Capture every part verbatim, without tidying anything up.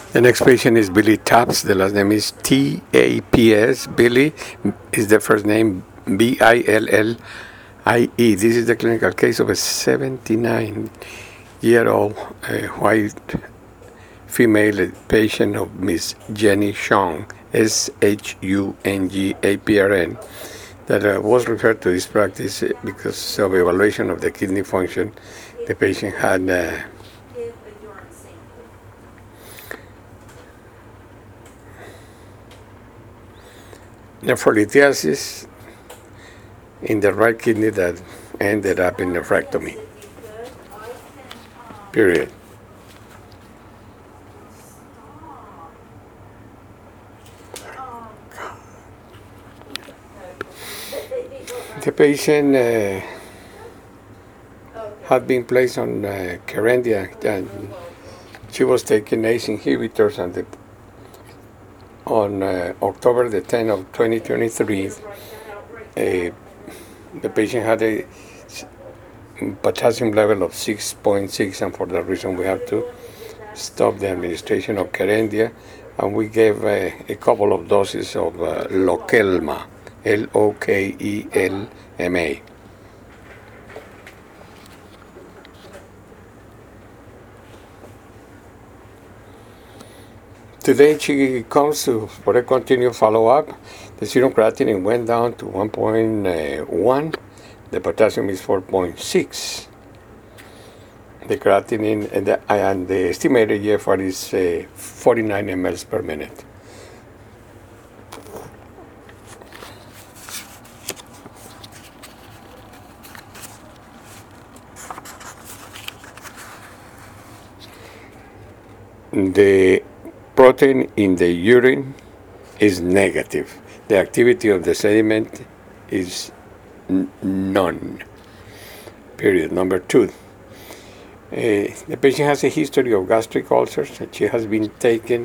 The next patient is Billy Taps. The last name is T A P S. Billy is the first name, B I L L I E. This is the clinical case of a seventy-nine-year-old uh, white female patient of Miss Jenny Shung, S H U N G A P R N, that uh, was referred to this practice because of evaluation of the kidney function. The patient had uh, nephrolithiasis in the right kidney that ended up in nephrectomy. Period. The patient uh, had been placed on uh, Kerendia, and she was taking A C E inhibitors, and the, on uh, October the tenth of twenty twenty-three, uh, the patient had a potassium level of six point six, and for that reason we have to stop the administration of Kerendia, and we gave uh, a couple of doses of uh, Lokelma, L O K E L M A. Today she comes to, for a continued follow-up. The serum creatinine went down to one point one. The potassium is four point six. The creatinine and the, and the estimated G F R is uh, forty-nine milliliters per minute. The protein in the urine is negative. The activity of the sediment is n- none. Period. Number two, uh, the patient has a history of gastric ulcers, and she has been taken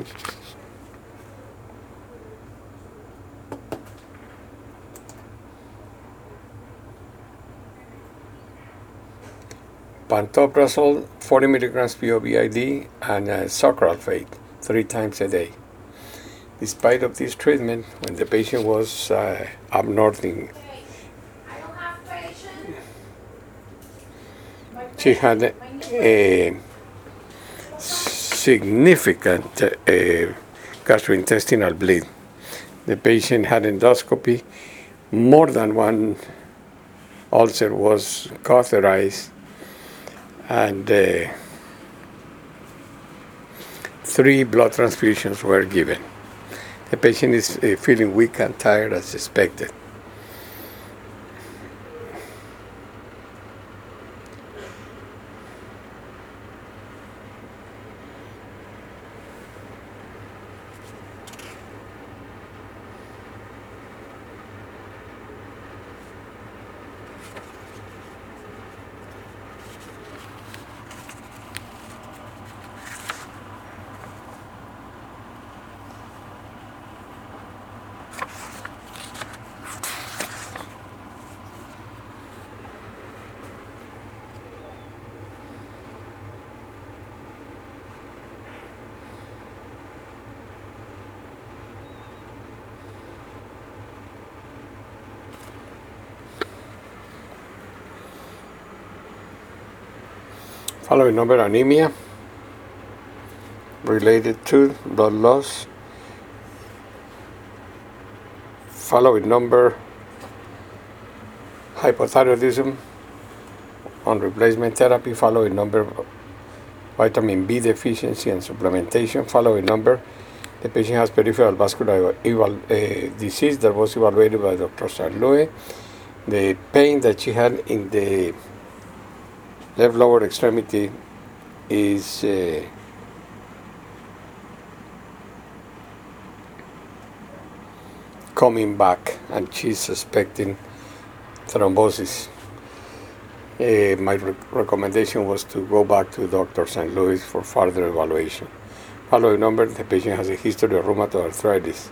pantoprazole, forty milligrams P O V I D, and uh, sucralfate three times a day. Despite of this treatment, when the patient was uh, up north in, she had a, a significant uh, gastrointestinal bleed. The patient had endoscopy. More than one ulcer was cauterized, and uh, three blood transfusions were given. The patient is uh, feeling weak and tired as expected. Following number, anemia related to blood loss. Following number, hypothyroidism on replacement therapy. Following number, vitamin B deficiency and supplementation. Following number, the patient has peripheral vascular eval- uh, disease that was evaluated by Doctor Saint Louis. The pain that she had in the left lower extremity is uh, coming back, and she's suspecting thrombosis. Uh, my re- recommendation was to go back to Doctor Saint Louis for further evaluation. Following number, the patient has a history of rheumatoid arthritis.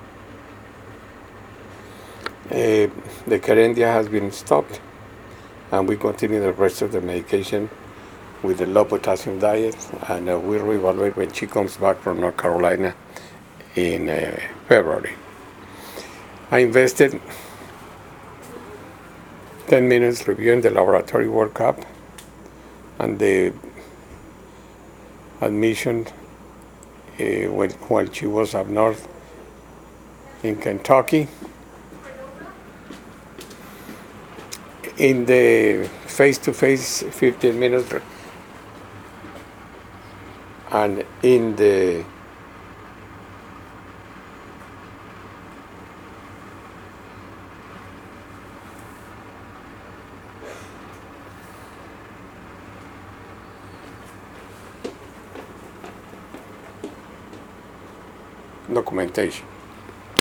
Uh, the Kerendia has been stopped, and we continue the rest of the medication with the low potassium diet, and uh, we'll reevaluate when she comes back from North Carolina in uh, February. I invested ten minutes reviewing the laboratory workup and the admission uh, when, while she was up north in Kentucky. In the face-to-face fifteen minutes and in the documentation.